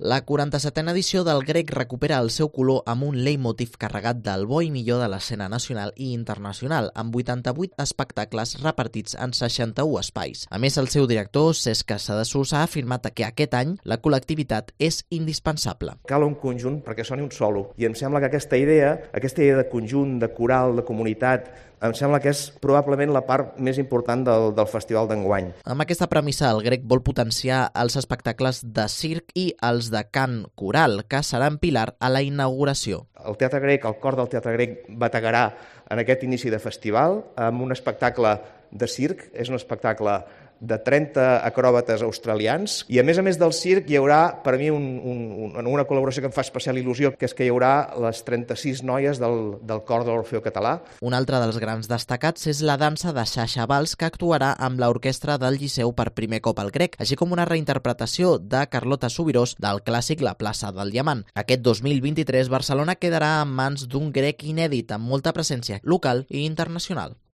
La 47a edició del Grec recupera el seu color amb un leitmotiv carregat del bo i millor de l'escena nacional i internacional, amb 88 espectacles repartits en 61 espais. A més, el seu director, Cesc Casadesús, ha afirmat que aquest any la col·lectivitat és indispensable. Cal un conjunt perquè soni un solo, i em sembla que aquesta idea de conjunt, de coral, de comunitat, em sembla que és probablement la part més important del festival d'enguany. Amb aquesta premissa, el Grec vol potenciar els espectacles de circ i els de cant coral, que seran pilar a la inauguració. El Teatre Grec, el cor del Teatre Grec, bategarà en aquest inici de festival amb un espectacle de circ. És un espectacle de 30 acròbates australians, i a més del circ hi haurà, per a mi, una col·laboració que em fa especial il·lusió, que és que hi haurà les 36 noies del cor de l'Orfeó Català. Un altre dels grans destacats és la dansa de Xaxa Vals, que actuarà amb l'orquestra del Liceu per primer cop al Grec, així com una reinterpretació de Carlota Subirós del clàssic La plaça del Diamant. Aquest 2023 Barcelona quedarà en mans d'un Grec inèdit, amb molta presència local i internacional.